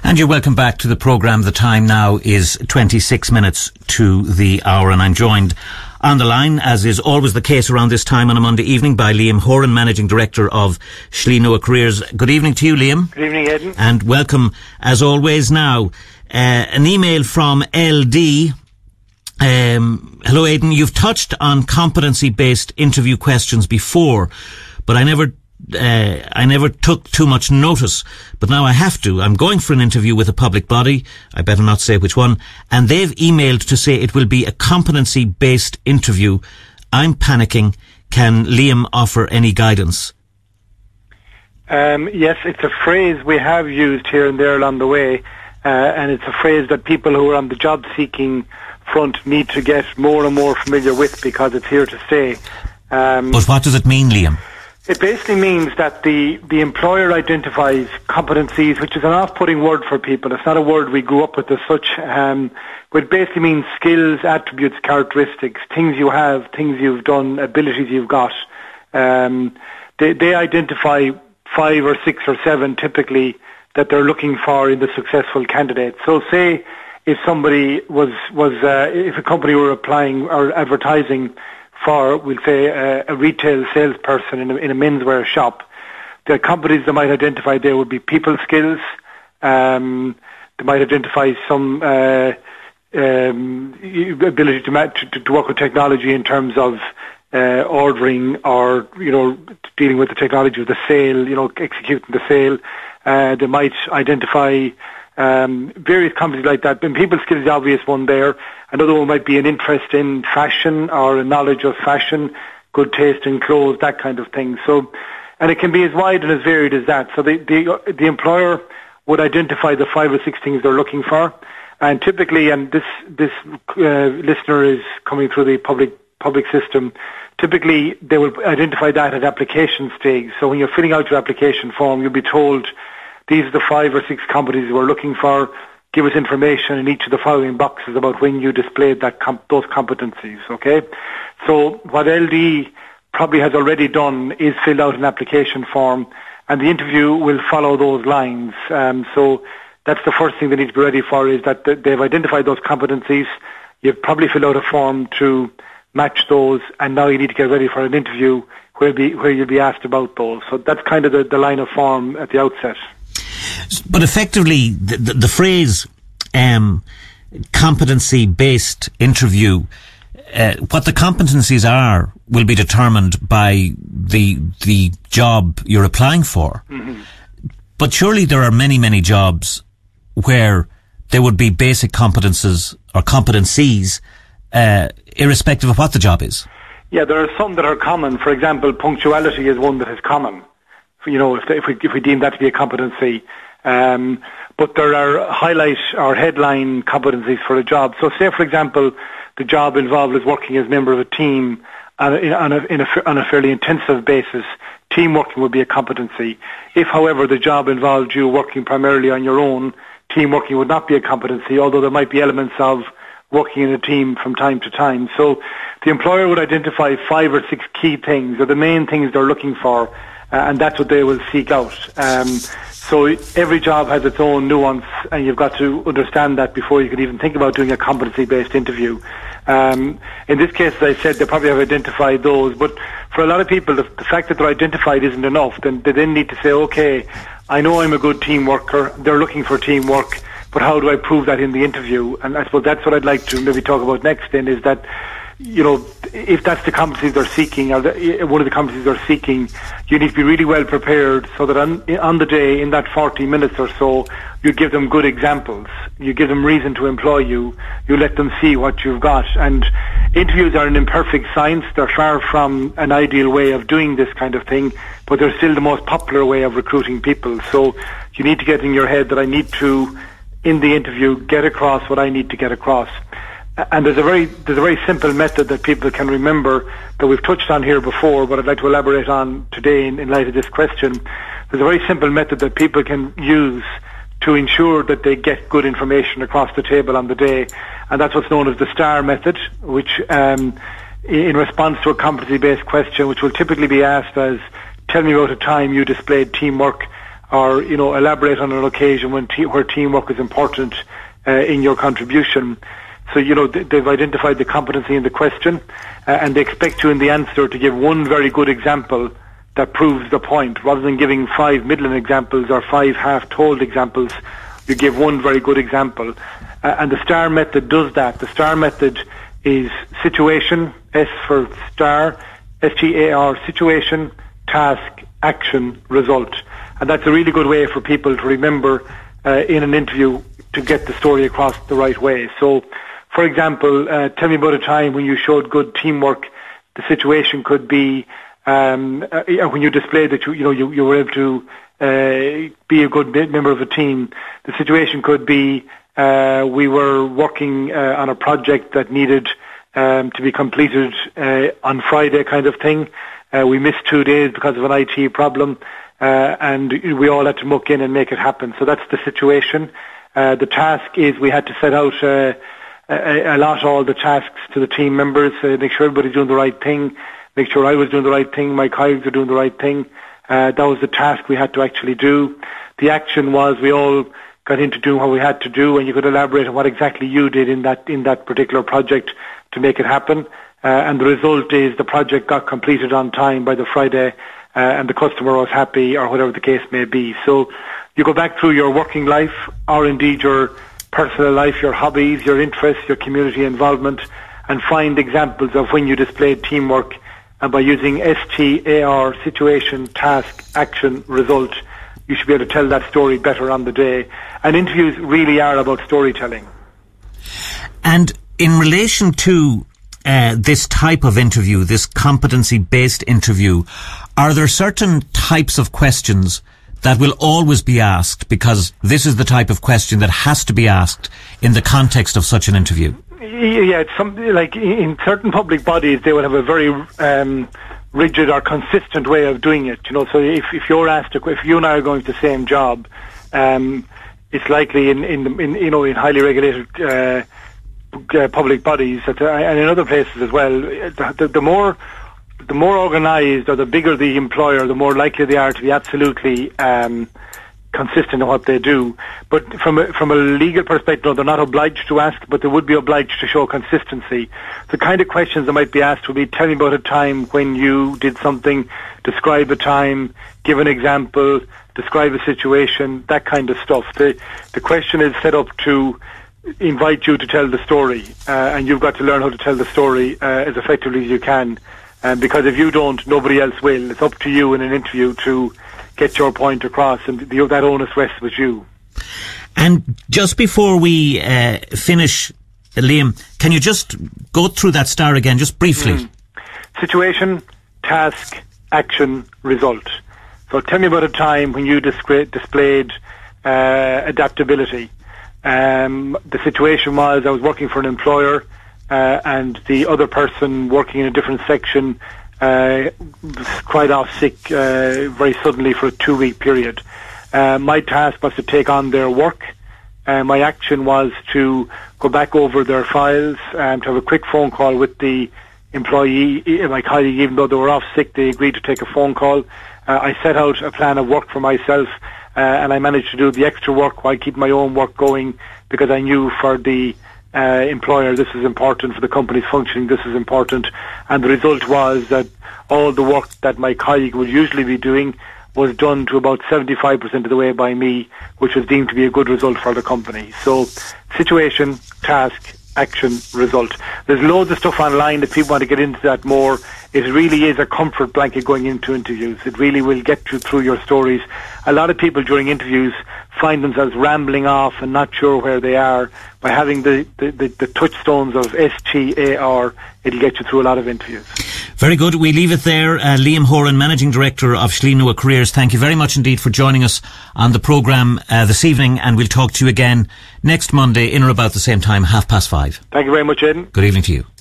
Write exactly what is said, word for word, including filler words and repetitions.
And you're welcome back to the programme. The time now is twenty-six minutes to the hour, and I'm joined on the line, as is always the case around this time on a Monday evening, by Liam Horan, Managing Director of Schlenoa Careers. Good evening to you, Liam. Good evening, Aidan. And welcome, as always, now. Uh, an email from L D. Um, hello, Aidan. You've touched on competency-based interview questions before, but I never Uh, I never took too much notice, but now I have to. I'm going for an interview with a public body, I better not say which one, and they've emailed to say it will be a competency-based interview. I'm panicking. Can Liam offer any guidance? Um, yes, it's a phrase we have used here and there along the way, uh, and it's a phrase that people who are on the job-seeking front need to get more and more familiar with, because it's here to stay. Um, but what does it mean, Liam? It basically means that the, the employer identifies competencies, which is an off-putting word for people. It's not a word we grew up with as such. Um, but it basically means skills, attributes, characteristics, things you have, things you've done, abilities you've got. Um, they, they identify five or six or seven typically that they're looking for in the successful candidate. So say if somebody was, was uh, if a company were applying or advertising for, we'll say, a, a retail salesperson in a, in a menswear shop, the companies that might identify there would be people skills. Um, they might identify some uh, um, ability to, to, to work with technology in terms of uh, ordering or, you know, dealing with the technology of the sale, you know, executing the sale. Uh, they might identify Um, various companies like that. And people skills is the obvious one there. Another one might be an interest in fashion or a knowledge of fashion, good taste in clothes, that kind of thing. So, and it can be as wide and as varied as that. So the the, the employer would identify the five or six things they're looking for, and typically, and this this uh, listener is coming through the public public system. Typically, they will identify that at application stage. So when you're filling out your application form, you'll be told, these are the five or six companies we're looking for. Give us information in each of the following boxes about when you displayed that com- those competencies, okay? So what L D probably has already done is filled out an application form, and the interview will follow those lines. Um, so that's the first thing they need to be ready for, is that they've identified those competencies. You've probably filled out a form to match those, and now you need to get ready for an interview where, be, where you'll be asked about those. So that's kind of the, the line of form at the outset. But effectively, the, the, the phrase um, competency-based interview, uh, what the competencies are will be determined by the the job you're applying for. Mm-hmm. But surely there are many, many jobs where there would be basic competences or competencies, uh, irrespective of what the job is. Yeah, there are some that are common. For example, punctuality is one that is common. You know, if, if we if we deem that to be a competency. Um, but there are highlight or headline competencies for a job. So say, for example, the job involved is working as a member of a team on a, on a, in a, on a fairly intensive basis. Team working would be a competency. If, however, the job involved you working primarily on your own, team working would not be a competency, although there might be elements of working in a team from time to time. So the employer would identify five or six key things, or the main things they're looking for, uh, and that's what they will seek out. Um, So every job has its own nuance, and you've got to understand that before you can even think about doing a competency-based interview. Um, in this case, as I said, they probably have identified those. But for a lot of people, the, the fact that they're identified isn't enough. Then they then need to say, okay, I know I'm a good team worker. They're looking for teamwork, but how do I prove that in the interview? And I suppose that's what I'd like to maybe talk about next. Then is that, you know, if that's the competencies they're seeking, or the, one of the competencies they're seeking, you need to be really well prepared so that on, on the day, in that forty minutes or so, you give them good examples. You give them reason to employ you. You let them see what you've got. And interviews are an imperfect science. They're far from an ideal way of doing this kind of thing, but they're still the most popular way of recruiting people. So you need to get in your head that I need to, in the interview, get across what I need to get across. And there's a very there's a very simple method that people can remember that we've touched on here before, but I'd like to elaborate on today in, in light of this question. There's a very simple method that people can use to ensure that they get good information across the table on the day, and that's what's known as the STAR method, which um, in response to a competency-based question, which will typically be asked as, tell me about a time you displayed teamwork, or, you know, elaborate on an occasion when te- where teamwork is important uh, in your contribution. So, you know, th- they've identified the competency in the question, uh, and they expect you in the answer to give one very good example that proves the point. Rather than giving five middling examples or five half-told examples, you give one very good example. Uh, and the STAR method does that. The STAR method is situation, S for STAR, S T A R, situation, task, action, result. And that's a really good way for people to remember uh, in an interview to get the story across the right way. So, for example, uh, tell me about a time when you showed good teamwork. The situation could be um, uh, when you displayed that you, you know you, you were able to uh, be a good member of a team. The situation could be uh, we were working uh, on a project that needed um, to be completed uh, on Friday, kind of thing. Uh, we missed two days because of an I T problem, uh, and we all had to muck in and make it happen. So that's the situation. Uh, the task is we had to set out uh, a, a lot all the tasks to the team members, uh, make sure everybody's doing the right thing, make sure I was doing the right thing, my colleagues were doing the right thing. Uh, that was the task we had to actually do. The action was we all got into doing what we had to do, and you could elaborate on what exactly you did in that in that particular project to make it happen. Uh, and the result is the project got completed on time by the Friday, uh, and the customer was happy, or whatever the case may be. So you go back through your working life, or indeed your personal life, your hobbies, your interests, your community involvement, and find examples of when you displayed teamwork. And by using S T A R, situation, task, action, result, you should be able to tell that story better on the day. And interviews really are about storytelling. And in relation to uh, this type of interview, this competency-based interview, are there certain types of questions that will always be asked, because this is the type of question that has to be asked in the context of such an interview? Yeah, it's something like in certain public bodies, they will have a very um, rigid or consistent way of doing it. You know, so if, if you're asked, to, if you and I are going to the same job, um, it's likely in, in, in you know in highly regulated uh, uh, public bodies that, uh, and in other places as well. The, the, the more the more organised or the bigger the employer, the more likely they are to be absolutely Um, consistent in what they do. But from a, from a legal perspective, no, they're not obliged to ask, but they would be obliged to show consistency. The kind of questions that might be asked would be, tell me about a time when you did something, describe a time, give an example, describe a situation, that kind of stuff. The, the question is set up to invite you to tell the story, uh, and you've got to learn how to tell the story uh, as effectively as you can. Um, because if you don't, nobody else will. It's up to you in an interview to get your point across, and the, that onus rests with you. And just before we uh, finish, uh, Liam, can you just go through that STAR again, just briefly? Mm. Situation, task, action, result. So tell me about a time when you discre- displayed uh, adaptability. Um, the situation was I was working for an employer, uh, and the other person working in a different section Uh, cried off sick uh, very suddenly for a two-week period. Uh, my task was to take on their work. Uh, my action was to go back over their files and to have a quick phone call with the employee, my colleague. Even though they were off sick, they agreed to take a phone call. Uh, I set out a plan of work for myself, uh, and I managed to do the extra work while keeping my own work going, because I knew for the Uh, employer, this is important, for the company's functioning, this is important. And the result was that all the work that my colleague would usually be doing was done to about seventy-five percent of the way by me, which was deemed to be a good result for the company. So, situation, task, action, result. There's loads of stuff online if people want to get into that more. It really is a comfort blanket going into interviews. It really will get you through your stories. A lot of people during interviews find themselves rambling off and not sure where they are. By having the, the, the, the touchstones of S T A R, it'll get you through a lot of interviews. Very good. We leave it there. Uh, Liam Horan, Managing Director of Shlí Nua Careers, thank you very much indeed for joining us on the programme uh, this evening, and we'll talk to you again next Monday in or about the same time, half past five. Thank you very much, Aidan. Good evening to you.